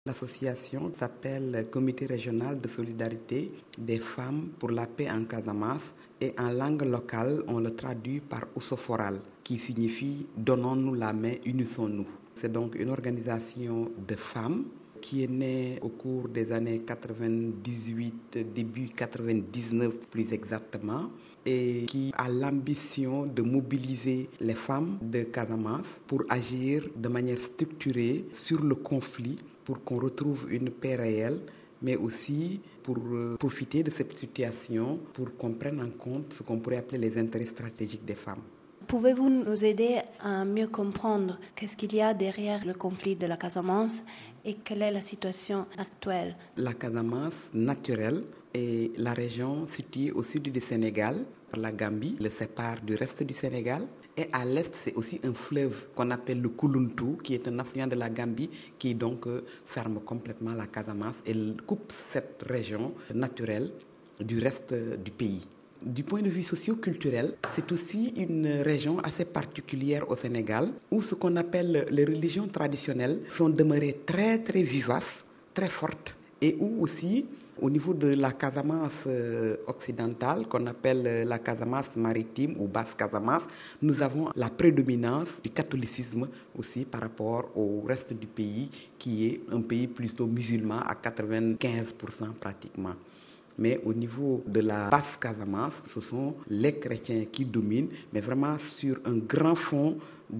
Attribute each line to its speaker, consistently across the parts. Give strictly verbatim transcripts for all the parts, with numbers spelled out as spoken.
Speaker 1: L'association s'appelle Comité régional de solidarité des femmes pour la paix en Casamance et en langue locale, on le traduit par Oussoforal, qui signifie « Donnons-nous la main, unissons-nous ». C'est donc une organisation de femmes qui est née au cours des années quatre-vingt-dix-huit, début quatre-vingt-dix-neuf plus exactement, et qui a l'ambition de mobiliser les femmes de Casamance pour agir de manière structurée sur le conflit, pour qu'on retrouve une paix réelle, mais aussi pour euh, profiter de cette situation, pour qu'on prenne en compte ce qu'on pourrait appeler les intérêts stratégiques des femmes.
Speaker 2: Pouvez-vous nous aider à mieux comprendre qu'est-ce qu'il y a derrière le conflit de la Casamance et quelle est la situation actuelle?
Speaker 1: La Casamance naturelle est la région située au sud du Sénégal, la Gambie le sépare du reste du Sénégal. Et à l'est, c'est aussi un fleuve qu'on appelle le Koulountou, qui est un affluent de la Gambie, qui donc euh, ferme complètement la Casamance et coupe cette région naturelle du reste du pays. Du point de vue socio-culturel, c'est aussi une région assez particulière au Sénégal, où ce qu'on appelle les religions traditionnelles sont demeurées très très vivaces, très fortes, et où aussi, au niveau de la Casamance occidentale, qu'on appelle la Casamance maritime ou basse Casamance, nous avons la prédominance du catholicisme aussi par rapport au reste du pays, qui est un pays plutôt musulman à quatre-vingt-quinze pour cent pratiquement. Mais au niveau de la basse Casamance, ce sont les chrétiens qui dominent, mais vraiment sur un grand fond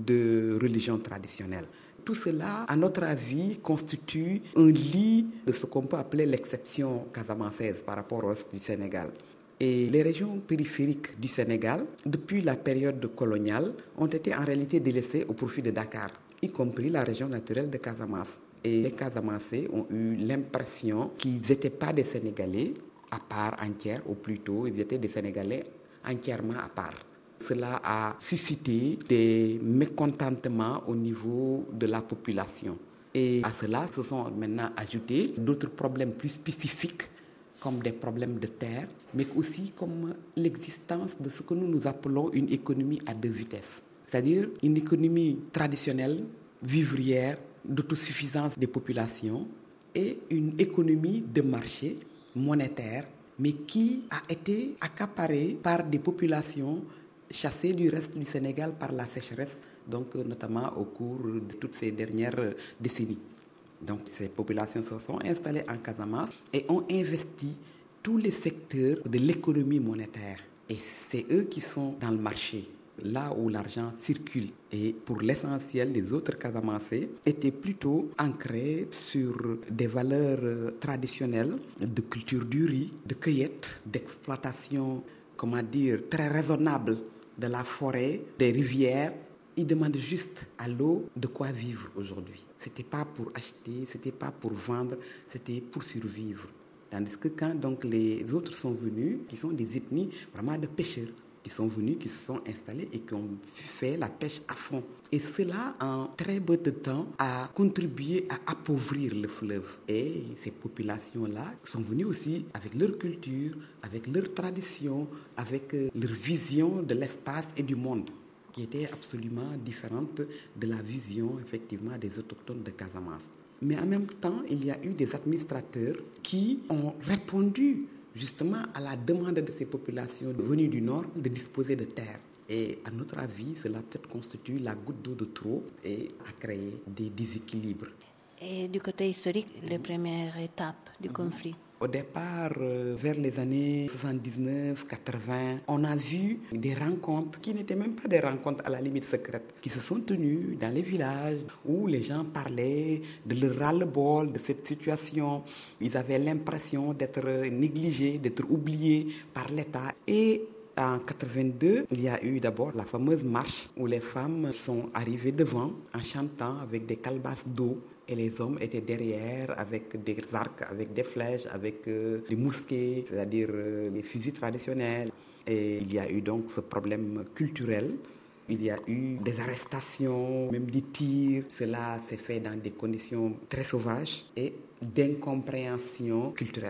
Speaker 1: de religion traditionnelle. Tout cela, à notre avis, constitue un lit de ce qu'on peut appeler l'exception casamançaise par rapport au reste du Sénégal. Et les régions périphériques du Sénégal, depuis la période coloniale, ont été en réalité délaissées au profit de Dakar, y compris la région naturelle de Casamance. Et les Casamançais ont eu l'impression qu'ils n'étaient pas des Sénégalais à part entière, ou plutôt ils étaient des Sénégalais entièrement à part. Cela a suscité des mécontentements au niveau de la population. Et à cela se sont maintenant ajoutés d'autres problèmes plus spécifiques, comme des problèmes de terre, mais aussi comme l'existence de ce que nous nous appelons une économie à deux vitesses. C'est-à-dire une économie traditionnelle, vivrière, d'autosuffisance des populations, et une économie de marché monétaire, mais qui a été accaparée par des populations chassées du reste du Sénégal par la sécheresse, donc notamment au cours de toutes ces dernières décennies. Donc ces populations se sont installées en Casamance et ont investi tous les secteurs de l'économie monétaire. Et c'est eux qui sont dans le marché, là où l'argent circule. Et pour l'essentiel, les autres Casamançais étaient plutôt ancrés sur des valeurs traditionnelles de culture du riz, de cueillette, d'exploitation, comment dire, très raisonnable de la forêt, des rivières. Ils demandent juste à l'eau de quoi vivre aujourd'hui. Ce n'était pas pour acheter, ce n'était pas pour vendre, c'était pour survivre. Tandis que quand donc, les autres sont venus, qui sont des ethnies vraiment de pêcheurs, qui sont venus, qui se sont installés et qui ont fait la pêche à fond. Et cela, en très peu de temps, a contribué à appauvrir le fleuve. Et ces populations-là sont venues aussi avec leur culture, avec leur tradition, avec leur vision de l'espace et du monde, qui était absolument différente de la vision, effectivement, des autochtones de Casamance. Mais en même temps, il y a eu des administrateurs qui ont répondu justement à la demande de ces populations venues du Nord de disposer de terres. Et à notre avis, cela peut-être constitue la goutte d'eau de trop et a créé des déséquilibres.
Speaker 2: Et du côté historique, les premières étapes du mmh. conflit?
Speaker 1: Au départ, euh, vers les années soixante-dix-neuf quatre-vingts, on a vu des rencontres qui n'étaient même pas des rencontres à la limite secrètes, qui se sont tenues dans les villages où les gens parlaient de leur ras-le-bol, de cette situation. Ils avaient l'impression d'être négligés, d'être oubliés par l'État. Et en quatre-vingt-deux, il y a eu d'abord la fameuse marche où les femmes sont arrivées devant en chantant avec des calebasses d'eau. Et les hommes étaient derrière avec des arcs, avec des flèches, avec euh, des mousquets, c'est-à-dire euh, les fusils traditionnels. Et il y a eu donc ce problème culturel. Il y a eu des arrestations, même des tirs. Cela s'est fait dans des conditions très sauvages et d'incompréhension culturelle.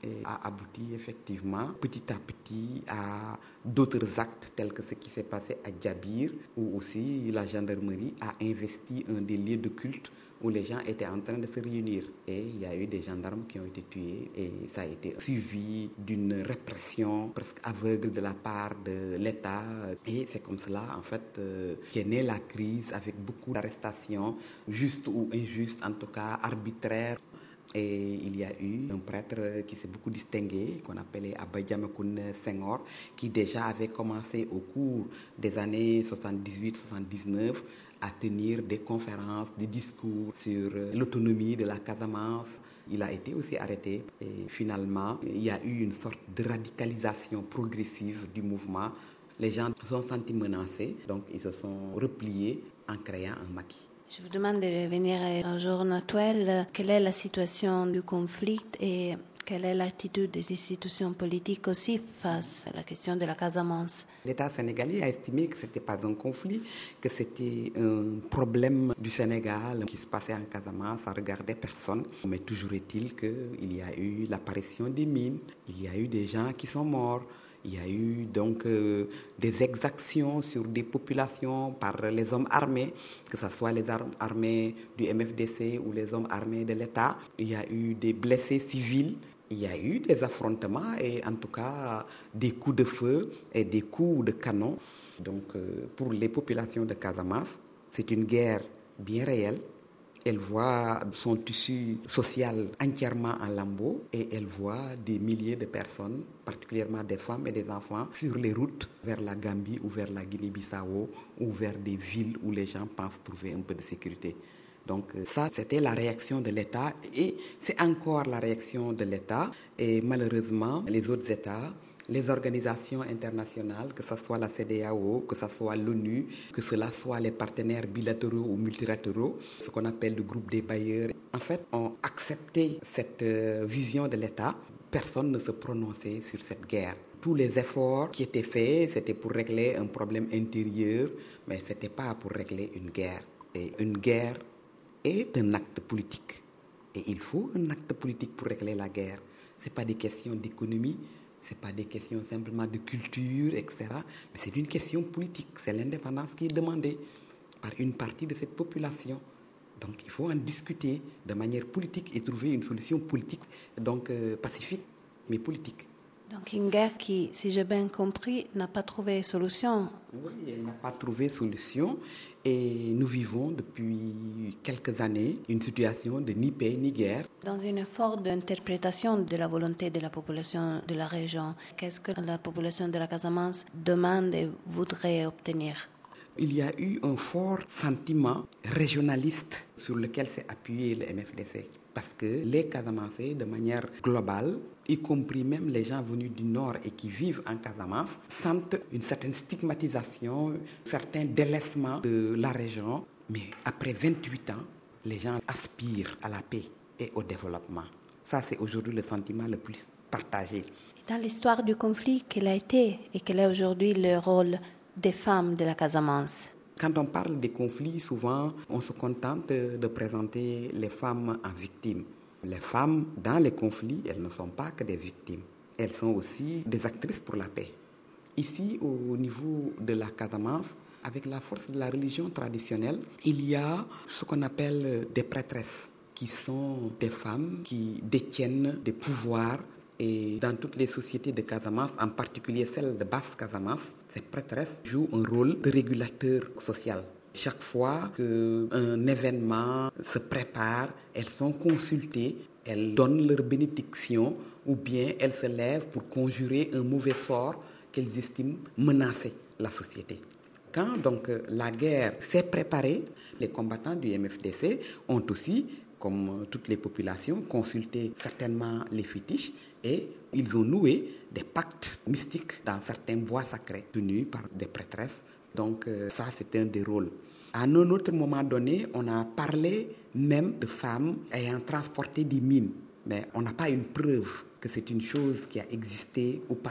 Speaker 1: et a abouti effectivement petit à petit à d'autres actes tels que ce qui s'est passé à Djabir, où aussi la gendarmerie a investi un des lieux de culte où les gens étaient en train de se réunir. Et il y a eu des gendarmes qui ont été tués et ça a été suivi d'une répression presque aveugle de la part de l'État. Et c'est comme cela, en fait, euh, qu'est née la crise avec beaucoup d'arrestations, justes ou injustes, en tout cas arbitraires. Et il y a eu un prêtre qui s'est beaucoup distingué, qu'on appelait Abba Diamecoune Senghor, qui déjà avait commencé au cours des années soixante-dix-huit soixante-dix-neuf à tenir des conférences, des discours sur l'autonomie de la Casamance. Il a été aussi arrêté et finalement, il y a eu une sorte de radicalisation progressive du mouvement. Les gens se sont sentis menacés, donc ils se sont repliés en créant un maquis.
Speaker 2: Je vous demande de revenir au jour actuel. Quelle est la situation du conflit et quelle est l'attitude des institutions politiques aussi face à la question de la Casamance?
Speaker 1: L'État sénégalais a estimé que ce n'était pas un conflit, que c'était un problème du Sénégal qui se passait en Casamance, ça ne regardait personne. Mais toujours est-il qu'il y a eu l'apparition des mines, il y a eu des gens qui sont morts. Il y a eu donc euh, des exactions sur des populations par les hommes armés, que ce soit les armes armées du M F D C ou les hommes armés de l'État. Il y a eu des blessés civils, il y a eu des affrontements et en tout cas des coups de feu et des coups de canon. Donc euh, pour les populations de Casamance, c'est une guerre bien réelle. Elle voit son tissu social entièrement en lambeaux et elle voit des milliers de personnes, particulièrement des femmes et des enfants, sur les routes vers la Gambie ou vers la Guinée-Bissau ou vers des villes où les gens pensent trouver un peu de sécurité. Donc ça, c'était la réaction de l'État et c'est encore la réaction de l'État. Et malheureusement, les autres États, les organisations internationales, que ce soit la C E D E A O, que ce soit l'ONU, que cela soit les partenaires bilatéraux ou multilatéraux, ce qu'on appelle le groupe des bailleurs, en fait, ont accepté cette vision de l'État. Personne ne se prononçait sur cette guerre. Tous les efforts qui étaient faits, c'était pour régler un problème intérieur, mais ce n'était pas pour régler une guerre. Et une guerre est un acte politique. Et il faut un acte politique pour régler la guerre. Ce n'est pas des questions d'économie, ce n'est pas des questions simplement de culture, et cetera. Mais c'est une question politique. C'est l'indépendance qui est demandée par une partie de cette population. Donc il faut en discuter de manière politique et trouver une solution politique, donc euh, pacifique, mais politique.
Speaker 2: Donc une guerre qui, si j'ai bien compris, n'a pas trouvé solution.
Speaker 1: Oui, elle n'a pas trouvé solution et nous vivons depuis quelques années une situation de ni paix ni guerre.
Speaker 2: Dans un effort d'interprétation de la volonté de la population de la région, qu'est-ce que la population de la Casamance demande et voudrait obtenir?
Speaker 1: Il y a eu un fort sentiment régionaliste sur lequel s'est appuyé le M F D C. Parce que les Casamancés, de manière globale, y compris même les gens venus du Nord et qui vivent en Casamance, sentent une certaine stigmatisation, un certain délaissement de la région. Mais après vingt-huit ans, les gens aspirent à la paix et au développement. Ça, c'est aujourd'hui le sentiment le plus partagé.
Speaker 2: Dans l'histoire du conflit, quel a été et quel est aujourd'hui le rôle des femmes de la Casamance?
Speaker 1: Quand on parle des conflits, souvent, on se contente de présenter les femmes en victimes. Les femmes, dans les conflits, elles ne sont pas que des victimes. Elles sont aussi des actrices pour la paix. Ici, au niveau de la Casamance, avec la force de la religion traditionnelle, il y a ce qu'on appelle des prêtresses, qui sont des femmes qui détiennent des pouvoirs. Et dans toutes les sociétés de Casamance, en particulier celle de Basse-Casamance, ces prêtresses jouent un rôle de régulateur social. Chaque fois qu'un événement se prépare, elles sont consultées, elles donnent leur bénédiction ou bien elles se lèvent pour conjurer un mauvais sort qu'elles estiment menacer la société. Quand donc la guerre s'est préparée, les combattants du M F D C ont aussi, comme toutes les populations, consulté certainement les fétiches et ils ont noué des pactes mystiques dans certains bois sacrés tenus par des prêtresses. Donc ça, c'est un des rôles. À un autre moment donné, on a parlé même de femmes ayant transporté des mines. Mais on n'a pas une preuve que c'est une chose qui a existé ou pas.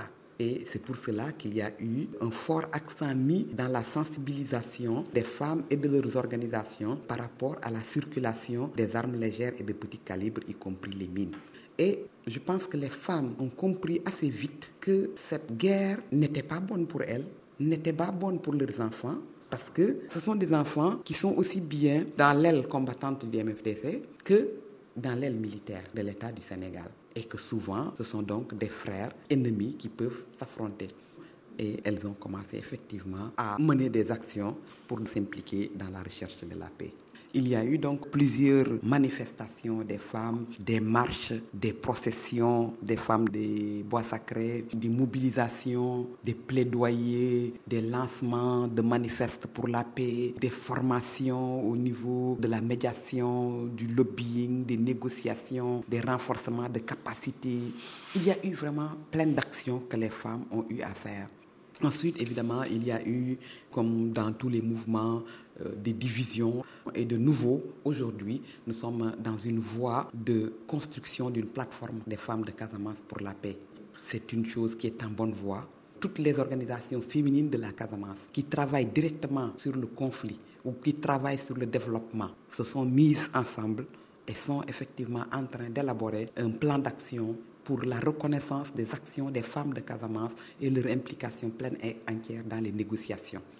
Speaker 1: Et c'est pour cela qu'il y a eu un fort accent mis dans la sensibilisation des femmes et de leurs organisations par rapport à la circulation des armes légères et de petit calibre, y compris les mines. Et je pense que les femmes ont compris assez vite que cette guerre n'était pas bonne pour elles, n'était pas bonne pour leurs enfants, parce que ce sont des enfants qui sont aussi bien dans l'aile combattante du M F D C que dans l'aile militaire de l'État du Sénégal. Et que souvent, ce sont donc des frères ennemis qui peuvent s'affronter. Et elles ont commencé effectivement à mener des actions pour s'impliquer dans la recherche de la paix. Il y a eu donc plusieurs manifestations des femmes, des marches, des processions des femmes des bois sacrés, des mobilisations, des plaidoyers, des lancements de manifestes pour la paix, des formations au niveau de la médiation, du lobbying, des négociations, des renforcements de capacités. Il y a eu vraiment plein d'actions que les femmes ont eu à faire. Ensuite, évidemment, il y a eu, comme dans tous les mouvements, euh, des divisions. Et de nouveau, aujourd'hui, nous sommes dans une voie de construction d'une plateforme des femmes de Casamance pour la paix. C'est une chose qui est en bonne voie. Toutes les organisations féminines de la Casamance qui travaillent directement sur le conflit ou qui travaillent sur le développement se sont mises ensemble et sont effectivement en train d'élaborer un plan d'action pour la reconnaissance des actions des femmes de Casamance et leur implication pleine et entière dans les négociations.